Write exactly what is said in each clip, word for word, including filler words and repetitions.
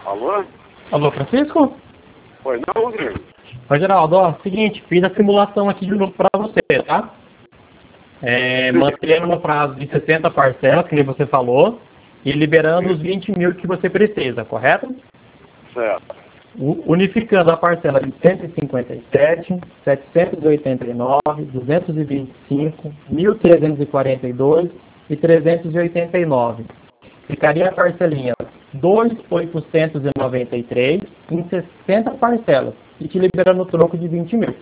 Alô? Alô, Francisco? Oi, não, Rodrigo. Oi, Geraldo. Ó, seguinte, fiz a simulação aqui de novo para você, tá? É, mantendo no prazo de sessenta parcelas, que nem você falou, e liberando Sim. os vinte mil que você precisa, correto? Certo. U- Unificando a parcela de cento e cinquenta e sete, setecentos e oitenta e nove, duzentos e vinte e cinco, mil trezentos e quarenta e dois e trezentos e oitenta e nove. Ficaria a parcelinha dois mil oitocentos e noventa e três em sessenta parcelas e te liberando o troco de vinte mil.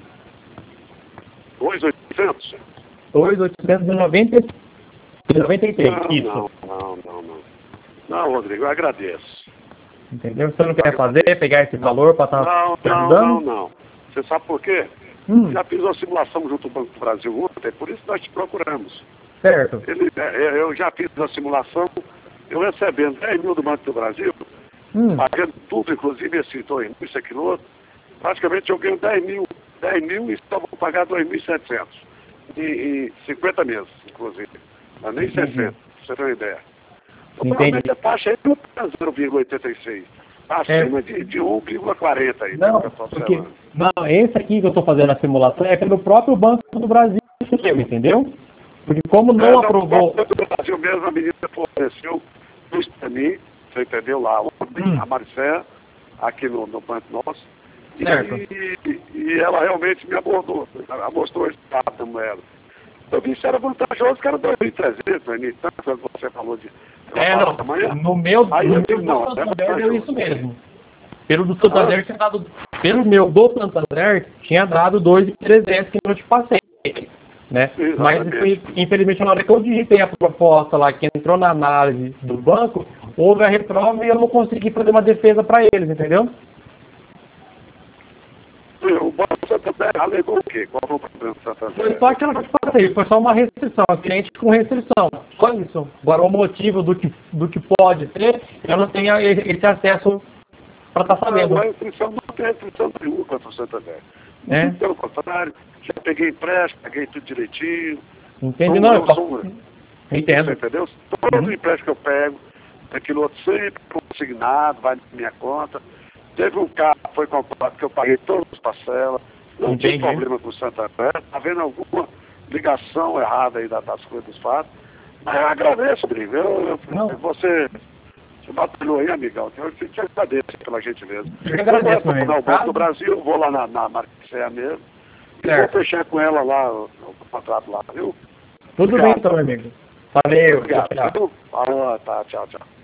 dois mil e oitocentos? dois mil oitocentos e noventa e três, Não, isso. não, não, não, não. Não, Rodrigo, eu agradeço. Entendeu? Você não quer fazer, pegar esse valor para estar Não, te não, ajudando? não, não. Você sabe por quê? Hum, Já fiz uma simulação junto ao Banco do Brasil ontem, por isso nós te procuramos. certo. Ele, é, eu já fiz uma simulação, eu recebendo dez mil do Banco do Brasil, Hum, pagando tudo, inclusive esse dois mil, isso, aquilo, outro, praticamente eu ganho dez mil, dez mil e só vou pagar dois mil e setecentos. Em, em cinquenta meses, inclusive. Mas nem Entendi. sessenta, pra você ter uma ideia. Entendi. Provavelmente a taxa aí não está zero vírgula oitenta e seis. Acima de, de um vírgula quarenta aí. Não, né, que eu tô porque, observando. não, esse aqui que eu estou fazendo a simulação é pelo próprio Banco do Brasil, entendeu? Porque como É, não não, aprovou... o Banco do Brasil mesmo, a menina forneceu isso para mim, você entendeu lá, ontem, Hum. a Maricé, aqui no, no banco nosso, e, Certo. e, e ela realmente me abordou, ela mostrou esse dado da moeda. Eu vi se era vantajoso, que era dois mil e trezentos, dois mil e tanto, quando você falou de pela É, parte da não, manhã. no meu, Aí no eu meu digo, não, do até Santander deu vantajoso. isso mesmo. Pelo do Santander Hã? tinha dado, pelo meu do Santander tinha dado dois mil e trezentos que eu te passei, né? Mas Exatamente. infelizmente na hora que eu digitei a proposta lá, que entrou na análise do banco, houve a reprova e eu não consegui fazer uma defesa para eles, entendeu? O Banco Santander alegou o quê? Qual foi o problema do Foi Santander? só aquela que eu te passei, foi só uma restrição, cliente com restrição, só isso. Agora o motivo do que, do que pode ter, eu não tenho esse acesso para estar sabendo. Não, a restrição não tem restrição nenhuma contra o Santander. É? Muito pelo contrário, já peguei empréstimo, paguei tudo direitinho. Entende? Sou- Não, eu eu só... sou um- Você Entendo. entendeu? Todo Uhum. empréstimo que eu pego, aquilo outro sempre consignado, vai na minha conta. Teve um carro que foi comprado que eu paguei todas as parcelas. Não Entendi. tive problema com o Santander. Está vendo alguma ligação errada aí das coisas dos fatos. Mas eu agradeço, Rodrigo. Eu, eu, Não. você, você batalhou aí, amigão. Eu te, te agradeço pela gentileza. Eu que agradeço, Eu vou meu retornar amigo. ao Banco do Brasil, eu vou lá na, na Maricé mesmo. E Certo. vou fechar com ela lá, o, o contrato lá, viu? Tudo Obrigado. bem então, meu amigo. Valeu. Obrigado. Tchau, tchau. Viu? Ah, tá, tchau, tchau.